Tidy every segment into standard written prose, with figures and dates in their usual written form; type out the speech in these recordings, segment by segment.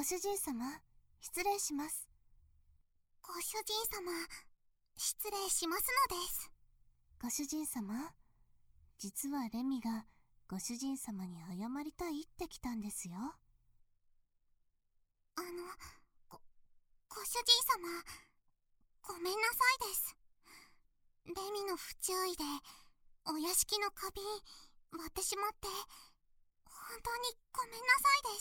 ご主人様、失礼します。 ご主人様、失礼しますのです。 ご主人様、実はレミがご主人様に謝りたいって来たんですよ。 ご主人様、ごめんなさいです。レミの不注意で、お屋敷の花瓶、割ってしまって、本当にごめんなさいです。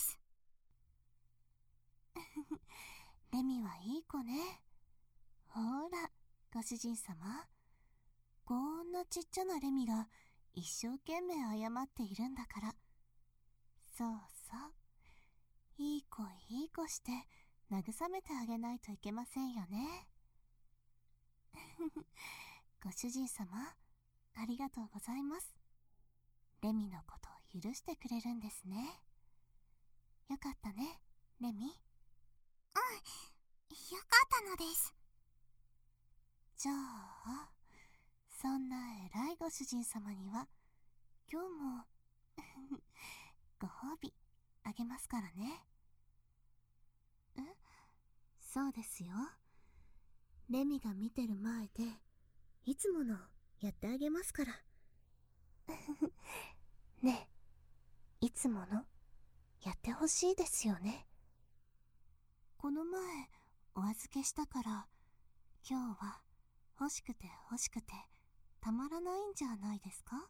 レミはいい子ね。ほら、ご主人様。こんなちっちゃなレミが一生懸命謝っているんだから。そうそう。いい子いい子して慰めてあげないといけませんよね。ご主人様、ありがとうございます。レミのことを許してくれるんですね。よかったね、レミ。 よかったのです。 じゃあ、そんな偉いご主人様には今日もご褒美あげますからね。そうですよ。レミが見てる前でいつものやってあげますから。ねえ、いつものやってほしいですよね。この前お預けしたから今日は欲しくて欲しくてたまらないんじゃないですか？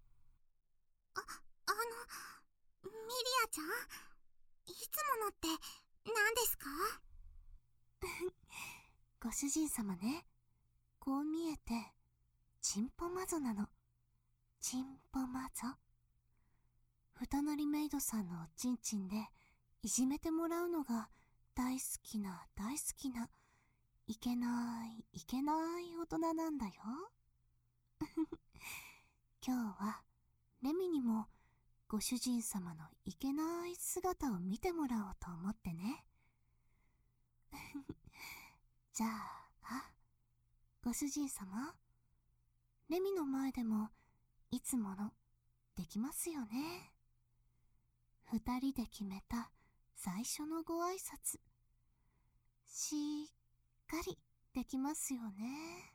ミリアちゃん、いつものって何ですか？ ご主人様ね、こう見えてチンポマゾなの。チンポマゾ。ふたなりメイドさんのおちんちんでいじめてもらうのが大好きな大好きないけないいけない大人なんだよ。今日はレミにもご主人様のいけない姿を見てもらおうと思ってね。じゃあ、ご主人様、レミの前でもいつものできますよね。二人で決めた最初のご挨拶、しっかりできますよね。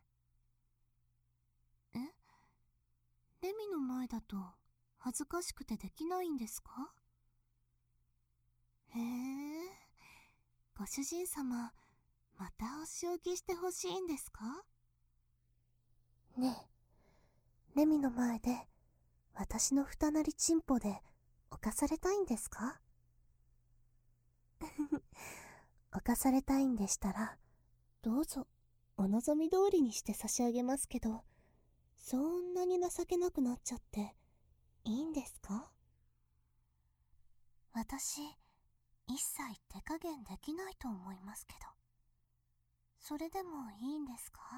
レミの前だと恥ずかしくてできないんですか？へえ、ご主人様、またお仕置きしてほしいんですか？ねえ、レミの前で私のふたなりチンポで犯されたいんですか？犯されたいんでしたら、どうぞお望み通りにして差し上げますけど、そんなに情けなくなっちゃっていいんですか？私、一切手加減できないと思いますけど、それでもいいんですか？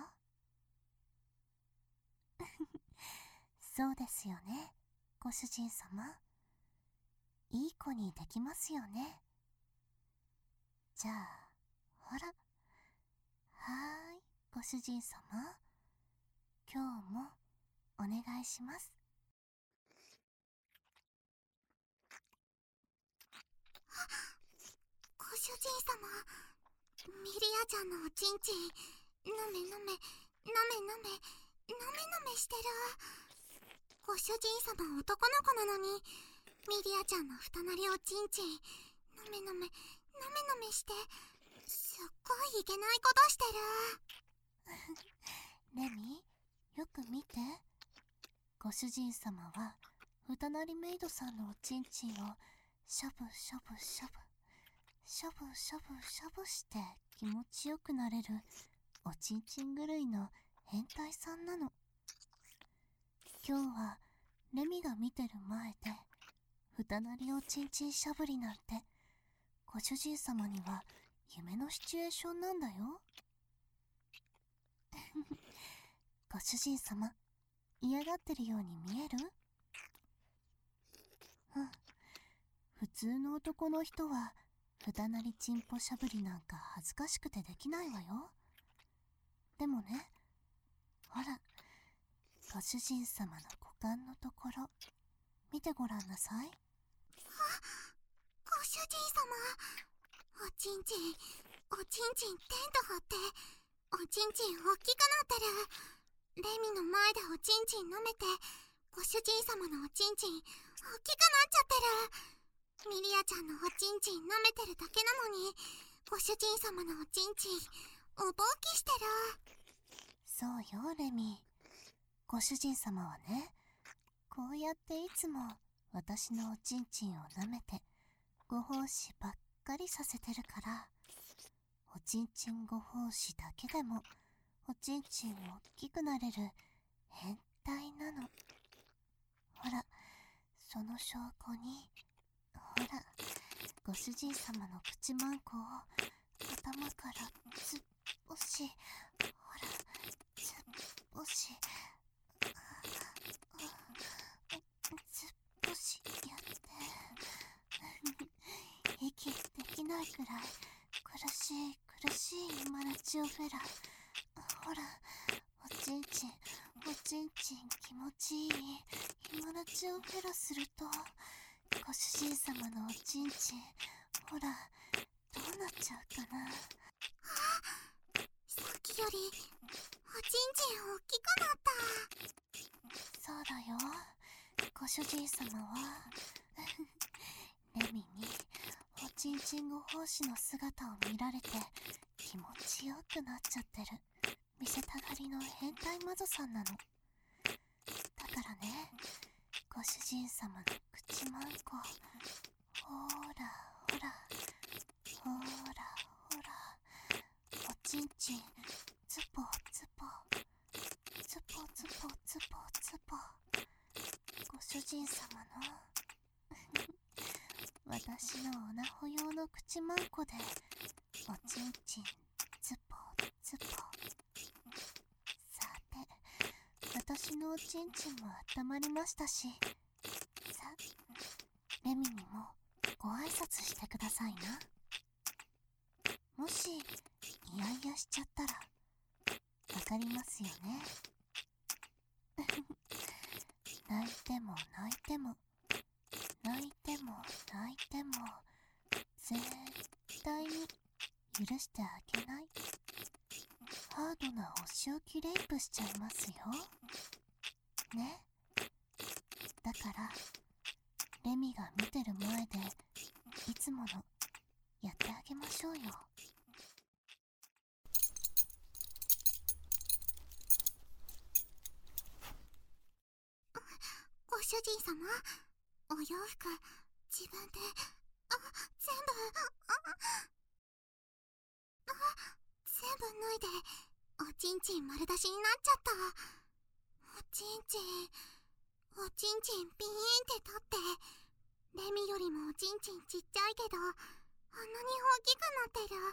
そうですよね、ご主人様。いい子にできますよね。じゃあ、ほら。はーい、ご主人様。今日もお願いします。 ご主人様、ミリアちゃんのおちんちん、なめなめ、なめなめ、なめなめしてる。ご主人様男の子なのに、ミリアちゃんのふたなりおちんちん、なめなめ、なめなめして、すっごいいけないことしてる。 レミ、よく見て。ご主人様はふたなりメイドさんのおちんちんをしゃぶしゃぶしゃぶしゃぶしゃぶしゃぶして気持ちよくなれるおちんちん狂いの変態さんなの。今日はレミが見てる前でふたなりおちんちんしゃぶりなんてご主人様には夢のシチュエーションなんだよ。ご主人様、嫌がってるように見える？普通の男の人はふたなりちんぽしゃぶりなんか恥ずかしくてできないわよ。でもね、ほら、ご主人様の股間のところ見てごらんなさい。 ご主人様、 ちんちん、おちんちんテント張って、おちんちん大きくなってる。レミの前でおちんちん舐めて、ご主人様のおちんちん大きくなっちゃってる。ミリアちゃんのおちんちん舐めてるだけなのに、ご主人様のおちんちんおぼうきしてる。 そうよレミ。ご主人様はね、こうやっていつも私のおちんちんを舐めてご奉仕ばっかりさせてるから、おちんちんご奉仕だけでもおちんちん大きくなれる変態なの。ほら、その証拠に、ほら、ご主人様の口マンコを頭からずっぽし、ほら、ずっぽし、ずっぽしやって息できないくらい苦しい今のチオフェラ。ほら、おちんちん気持ちいい今のチオフェラすると、ご主人様のおちんちん、ほら、どうなっちゃうかな。 さっきよりおちんちん大きくなった。 そうだよ、ご主人様はレミにおちんちんご奉仕の姿を見られて気持ちよくなっちゃってる見せたがりの変態魔女さんなの。だからね、ご主人様の口マンコ、ほらほらほらほら、おちんちんズポズポズポズポズポズポ、ご主人様の私のオナホ用の口マンコでおちんちんズポズポ。さて、私のおちんちんも温まりましたし、さあレミにもご挨拶してくださいな。もしイヤイヤしちゃったらわかりますよね泣いても泣いても泣いても泣いても絶対に許してあげない。ハードなお仕置きレイプしちゃいますよね。だからレミが見てる前でいつものやってあげましょうよ。 ご主人様、お洋服自分で全部全部脱いでおちんちん丸出しになっちゃった。おちんちんピーンって立って、レミよりもおちんちんちっちゃいけどあんなに大きくなってる。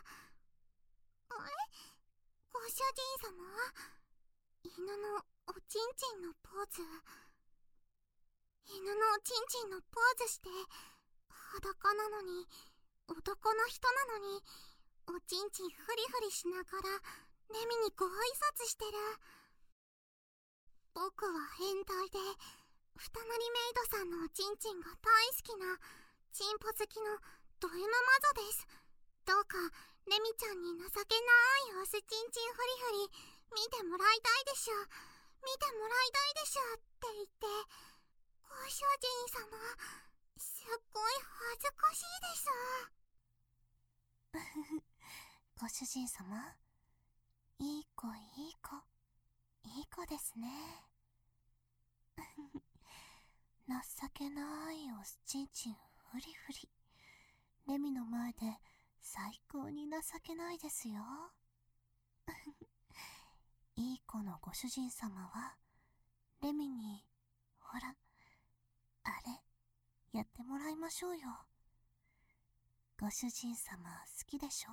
ご主人様、犬のおちんちんのポーズ、犬のおちんちんのポーズして、裸なのに男の人なのにおちんちんフリフリしながらレミにご挨拶してる。僕は変態でふたなりメイドさんのおちんちんが大好きなチンポ好きのド M 魔女です。どうかレミちゃんに情けないおすちんちんフリフリ見てもらいたいでしょ、見てもらいたいでしょって言って、ご主人様すっごい恥ずかしいです。 ご主人様、いい子ですね情けないおすちんちんフリフリ、レミの前で最高に情けないですよいい子のご主人様はレミにほらあれやってもらいましょうよ。ご主人様好きでしょ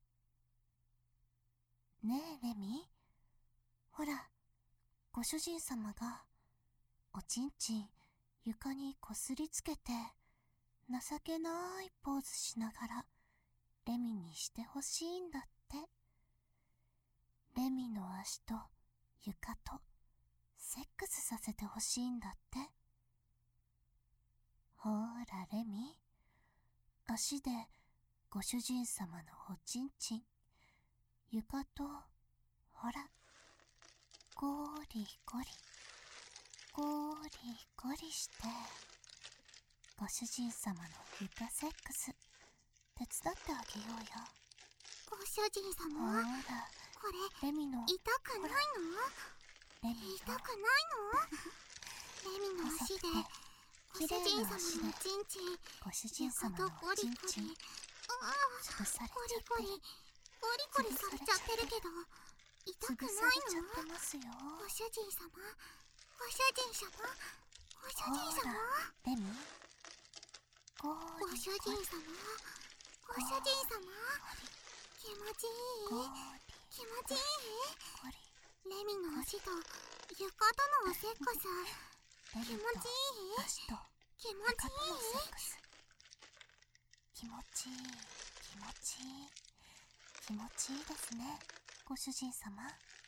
ねえレミ、ほらご主人様がおちんちん床にこすりつけて情けないポーズしながらレミにしてほしいんだって。レミの足と床とセックスさせてほしいんだって。ほーらレミ、足でご主人様のおちんちん、床と、ほら、ゴリゴリ、ゴリゴリして、ご主人様の床セックス、手伝ってあげようよ。 ご主人ほ様、 ら、 これレミの、 痛くないの？ レミ痛くの、 ないの？レミの足でご主綺麗人様な足でのちんちん、 ご主人様床のおとゴリゴリ、 ちんちん、 あ潰されゴちゃってる。 リゴリゴリゴリされちゃってるけど、痛く潰さないれちゃっの？ てますよ。 ご主人様、ご主人様、ご主ほ人様、 ら、レミ、ゴごリ主人ゴリ、 様、ご主人様、気持ちいゴい、 リ気持ちいい。 ゴリ、 レミの足と床とのおセックス、 レミと気持ちいい、 足と気持床とちいい。 のセックス。気持ちいい、気持ちいい、気持ちいいですね、ご主人様。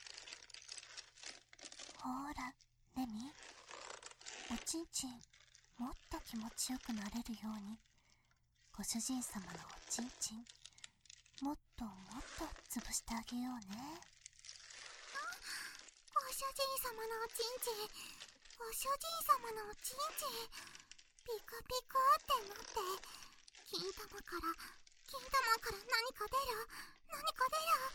ほら、レミ、おちんちん、もっと気持ちよくなれるように、ご主人様のおちんちん、もっともっと潰してあげようね。 ご主人様のおちんちん、ご主人様のおちんちん、ピクピクってなって、金玉から何か出る、何か出る、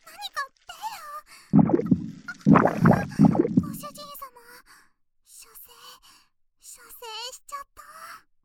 何か出る。ご主人様、射精しちゃった。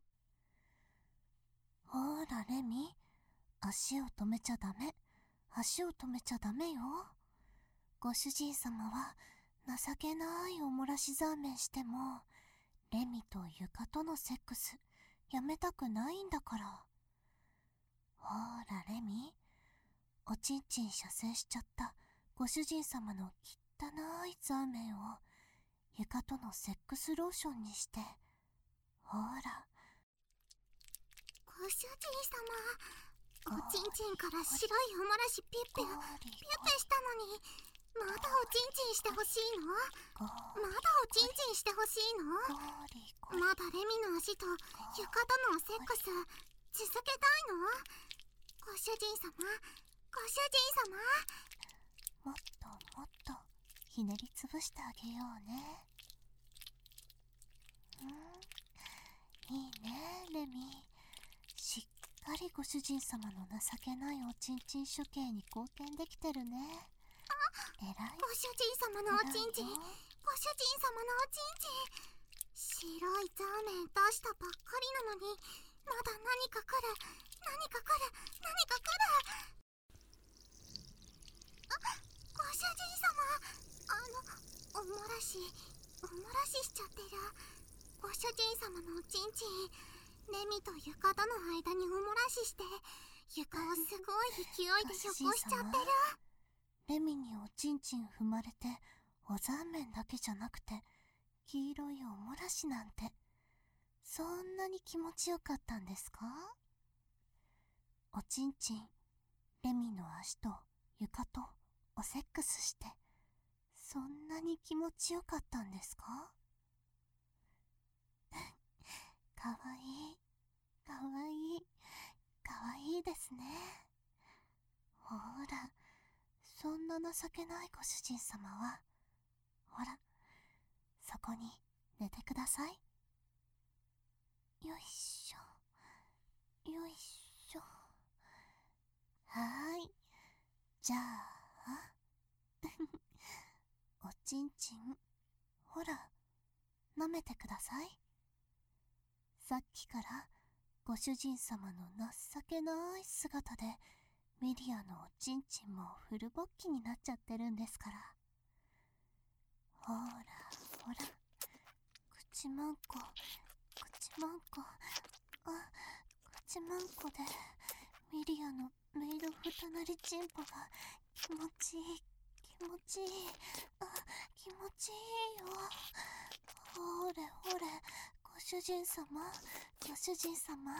ほら、レミ、足を止めちゃダメ、足を止めちゃダメよ。ご主人様は情けないお漏らしざーめんしても、レミと床とのセックスやめたくないんだから。ほら、レミ、おちんちん射精しちゃったご主人様の汚いザーメンを床とのセックスローションにして、ほら、 ご主人様、おちんちんから白いおもらしピュッピュゴリしたのに、まだおちんちんしてほしいの？ ゴまだおちんちんしてほしいの？ リゴリまだレミの足と床とのセックス続けたいの？ご主人様、ご主人様。 もっともっとひねりつぶしてあげようね。いいね、レミ。しっかりご主人様の情けないおちんちん処刑に貢献できてるね。えらい。 ご主人様のおちんちん、 偉いよ。 ご主人様のおちんちん。白いザーメン出したばっかりなのに、まだ何か来る、何か来る、何か来る。ご主人様、おもらししちゃってる。ご主人様のおちんちん、レミと床との間におもらしして、床をすごい勢いで汚しちゃってる。 レミにおちんちん踏まれて、おざんめんだけじゃなくて、黄色いおもらしなんて、そんなに気持ちよかったんですか？おちんちん、レミの足と床とおセックスして、そんなに気持ちよかったんですか？かわいい、かわいい、かわいいですね。ほら、そんな情けないご主人様は、ほら、そこに寝てください。よいしょ、よいしょ。はーい。じゃあ、おちんちん、ほら、舐めてください。さっきからご主人様の情けない姿でミリアのおちんちんもフル勃起になっちゃってるんですから。ほらほら、口まんこ、口まんこ、口まんこでミリアのメイドふたなりちんぽが気持ちいい、気持ちいい、気持ちいいよ。ほれほれ、ご主人様、ご主人様。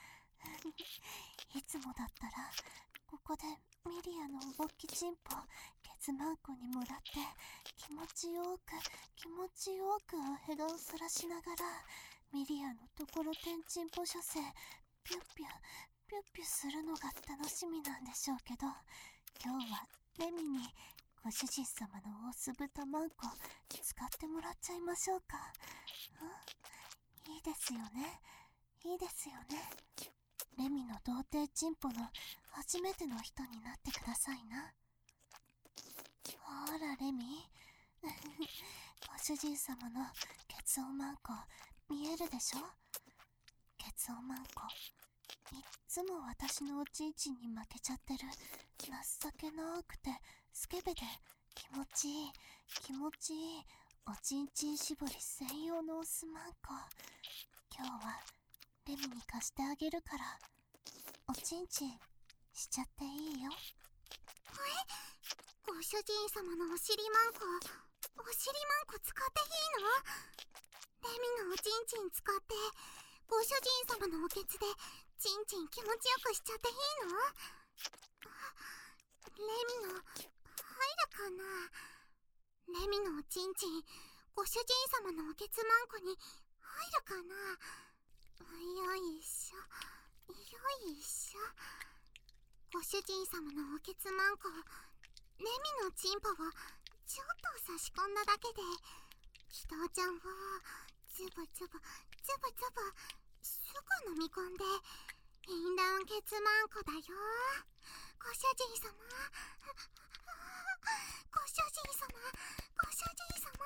いつもだったらここでミリアのおぼっきちんぽケツマンコにもらって気持ちよく気持ちよくへがをそらしながらミリアのところてんちんぽ射精ピュッピュッピュッピュするのが楽しみなんでしょうけど、今日はレミにご主人様の大酢豚まんこ使ってもらっちゃいましょうか。いいですよね、いいですよね。レミの童貞チンポの初めての人になってくださいな。ほらレミご主人様のケツオマンコ見えるでしょ。ケツオマンコいっつも私のおちんちんに負けちゃってる情けなくてスケベで気持ちいい気持ちいいおちんちん絞り専用のオスマンコ、今日はレミに貸してあげるからおちんちんしちゃっていいよ。 ご主人様のお尻マンコ使っていいの？レミのおちんちん使ってご主人様のおケツでちんちん気持ちよくしちゃっていいの？レミの入るかな？レミのおちんちんご主人様のおケツマンコに入るかな？よいしょよいしょ。ご主人様のおケツマンコレミのチンポをちょっと差し込んだだけでキトちゃんをズブズブズブズブすぐ飲み込んでインダウンケツマンコだよ。ご主人様ご主人様ご主人様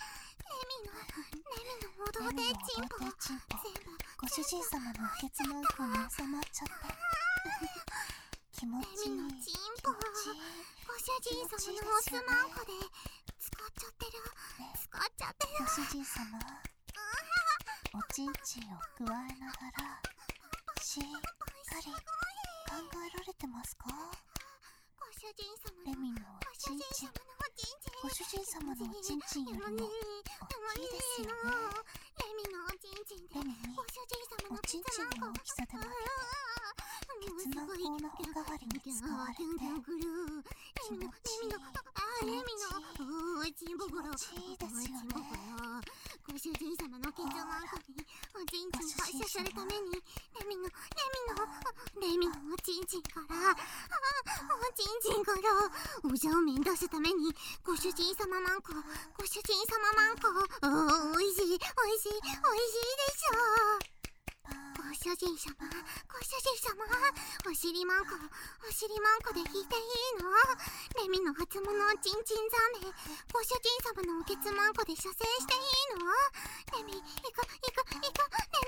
レミのお童貞チンポ全部ご主人様のおケツマンコに収まっちゃって気持ちいいレミのチンポご主人様のオスマンコで使っちゃってる使っちゃってる。 ご主人様おちんちんを加えながらしっかり考えられてますか？ ご主人様レミのおちんちんご主人様のおちんちんよりも大きいですよね。 レミのおちんちんでレミにご主人様のおちんちんの大きさで分けてケツマンコのお代わりに使われて気持ちいいレミのおちんぼごろ気持ちいいですよね。 ご主人様のケツマンコにおちんちん発射するためにレミのおちんちんからおちんちんからおじゃを面出すためにご主人様マンコご主人様マンコおいしいおいしいおいしいでしょう。ご主人様ご主人様お尻マンコで引いていいの？レミの初物おちんちんザメご主人様のおケツマンコで射精していいの？レミ行くレミ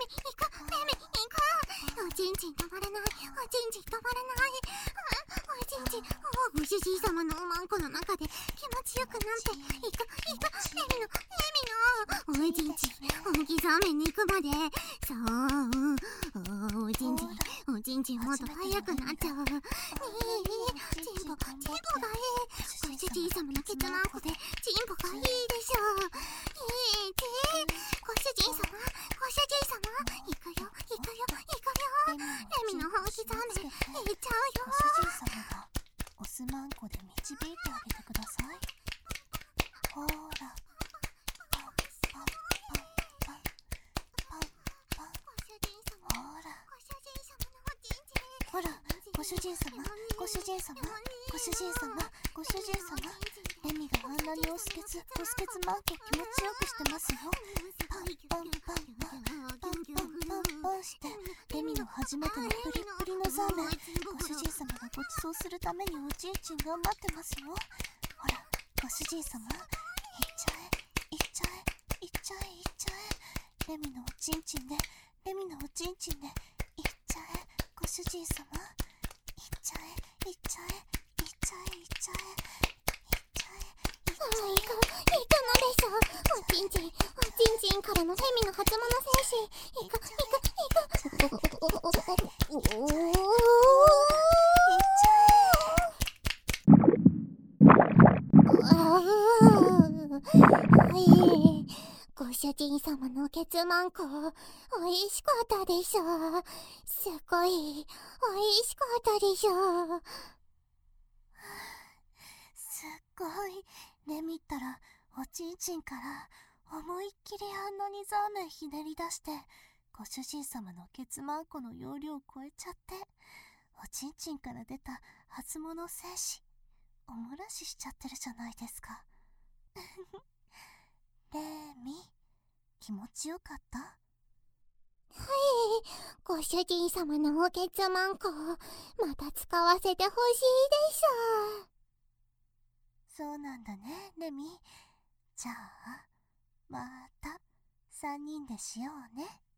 おちんちん止まらないおちんちん止まらないおちんちんご主人様のおまんこの中で気持ちよくなって行くレミのおちんちん大きザメに行くまでそうおちんちんもっと早くなっちゃう。チンポがいいご主人様のケツマンコでチンポがいいでしょう。いいちご主人様行くよレミの本気ザメ行っちゃうよ。 ご主人様がオスマンコで導いてあげてください。ほーらパンパンパンパンパンパンほらご主人様レミがあんなにオスケツマンコ気持ちよくしてますよ。パンパンパンパンパンパンパンパンしてレミの初めてのプリップリのザーメンご主人様がごちそうするためにおちんちん頑張ってますよ。ほらご主人様いっちゃえレミのおちんちんでいっちゃえご主人様いっちゃえ行くのでしょ。おちんちんからのレミの初物精子行くご主人様のケツマンコおいしかったでしょ。すごいおいしかったでしょ。 すっごいレミったらおちんちんから思いっきりあんなにザーメンひねり出してご主人様のケツマンコの容量を超えちゃって、おちんちんから出た初物精子、お漏らししちゃってるじゃないですか。レミ、気持ちよかった？ はい、ご主人様のおけつまんこ、また使わせてほしいです。 そうなんだね、レミ。じゃあ、また3人でしようね。